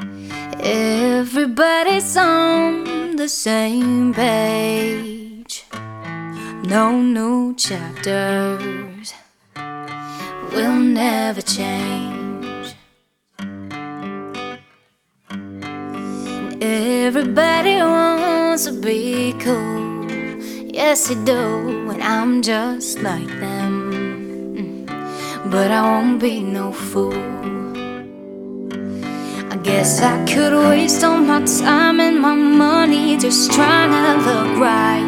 Everybody's on the same page. No new chapters will never change. Everybody wants to be cool. Yes, they do, and I'm just like them. But I won't be no fool. I guess I could waste all my time and my money just trying to look right.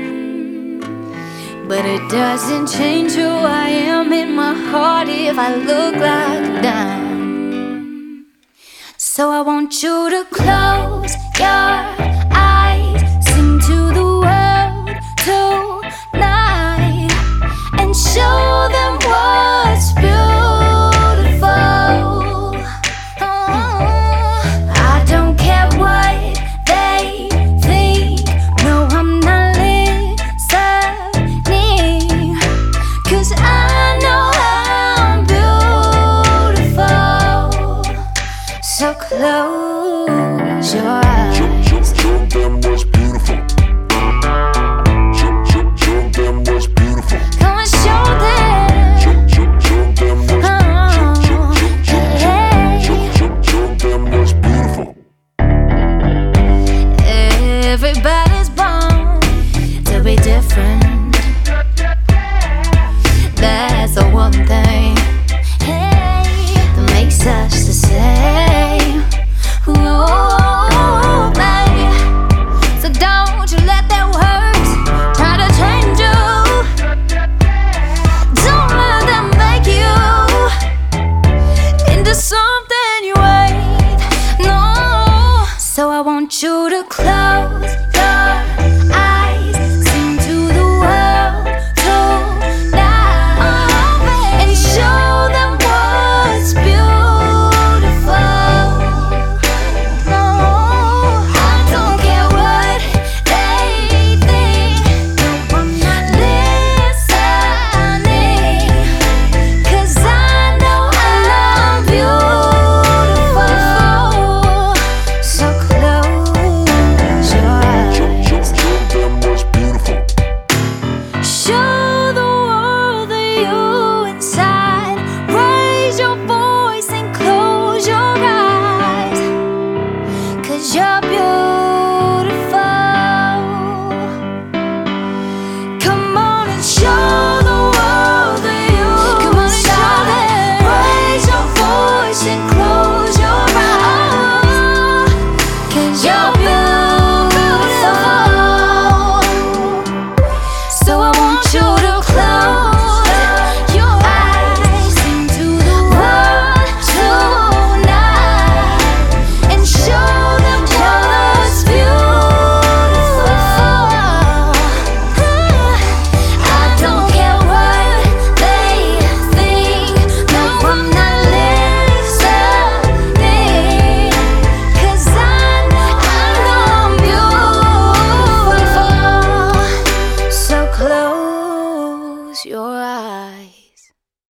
But it doesn't change who I am in my heart if I look like a dime. So I want you to close your eyes, sing to the world tonight, and show them what's beautiful. I don't care what they think. No, I'm not listening, 'cause I know I'm beautiful. So close your eyes. Show them what's beautiful. Show them what's beautiful. Come and show them. Show them what's beautiful. Everybody's born to be different. That's the one thing that makes us the same. Oh, babe. So don't you let that words try to change you. Don't let them make you into something you ain't. No. So I want you to close